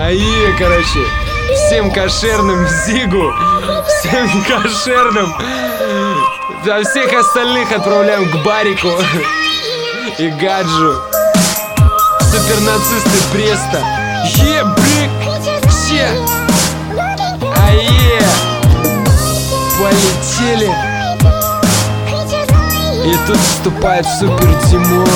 АИ, короче, всем кошерным Зигу, всем кошерным, а всех остальных отправляем к Барику и Гаджу. Супернацисты Бреста. Брик, все. АИ, полетели. И тут вступает Супер Димон.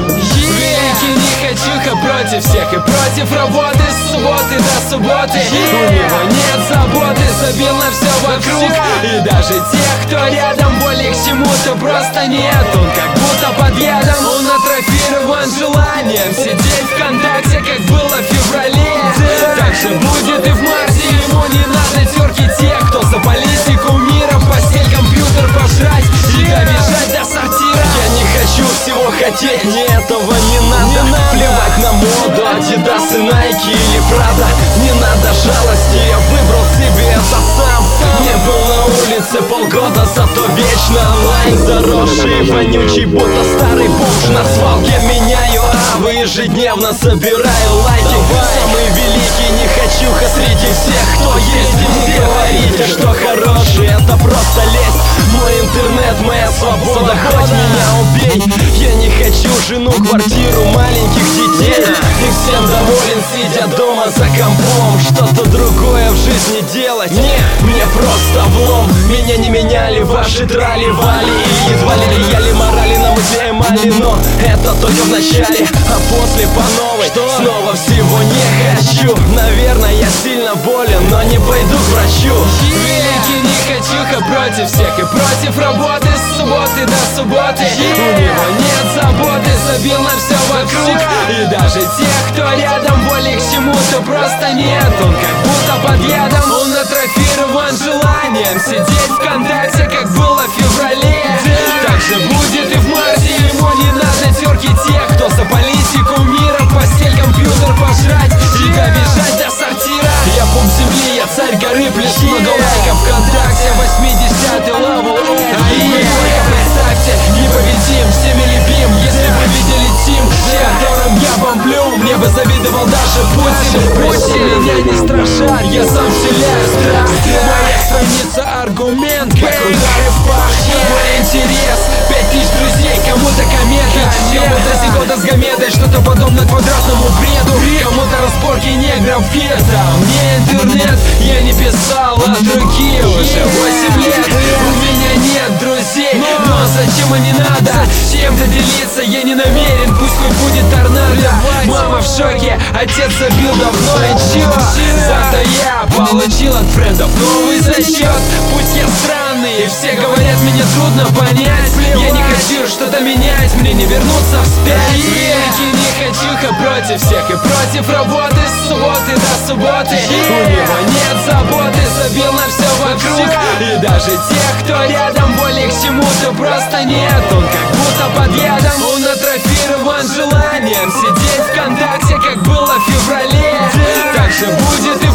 Великий Нехочуха против всех и против работы с субботы до субботы. У него нет заботы, забил на все вокруг. И даже тех, кто рядом, более к чему-то просто нет. Он как будто под ядом, он атрофирован желанием сидеть ВКонтакте, как было в феврале. Так же будет и в марте. Ему не надо терки тех, кто за политику мира, постель, компьютер пожрать и добежать до сортира. Я не хочу всего хотеть, мне этого не надо. Плевать на моду, Adidas и Nike или Prada. Не надо жалости, я выбрал себе это сам. Не был на улице полгода, зато вечно онлайн. Заросший, вонючий, будто старый бомж на свалке. Меняю авы, ежедневно собираю лайки. Самый великий Нехочуха среди всех, кто есть. Не говорите, что хороший, это просто лезть. Мой интернет, моя свобода, хоть меня убей. Я не хочу жену, квартиру, маленьких детей. И всем доволен, сидя дома за компом. Что-то другое в жизни делать не, мне просто влом. Меня не меняли ваши трали-вали. И едва ли влияли морали на мысли эмали. Но это только в начале, а после по новой снова всего не хочу. Наверное, я сильно болен, но не пойду к врачу. Великий Нехочуха против всех и против работы с субботы до субботы. У него нет заботы, забил на все вокруг. И даже тех, кто рядом, более к чему-то просто нет. Он как будто под ядом, он атрофирован желанием сидеть ВКонтакте, как было в феврале. Так же будет и в марте. Ему не надо терки тех, кто за политику мира, постель, компьютер пожрать и добежать до сортира. Я пуп земли, я царь горы, плюс много лайков ВКонтакте. 80-й левел, только представьте, непобедим, всеми любим. Если бы видели тим, с которым я бомблю, мне бы завидовал даже Путин. Меня не страшат, я сам вселяю страх. Моя страница аргумент, как удары в пах. Мой интерес, 5000 друзей, кому-то комета, кому-то зигота с гаметой, что-то подобное квадратному бреду. Кому-то разборки негров гетто. Мне интернет, я не писал от руки уже 8 лет. У меня нет друзей, но зачем им не надо? Чем-то делиться я не намерен, пусть хоть будет торнадо. Мама в шоке, отец забил давно, и чё? Зато я получил от френдов новый зачет. Пусть я странный, и все говорят, меня трудно понять. Я не хочу что-то менять, мне не вернуться вспять. Великий Нехочуха против всех и против работы с субботы до субботы. У него нет заботы, забил на все вокруг. И даже тех, кто рядом, более к чему-то просто нет. Он как будто под ядом, он атрофирован желанием сидеть ВКонтакте, как было в феврале. Так же будет и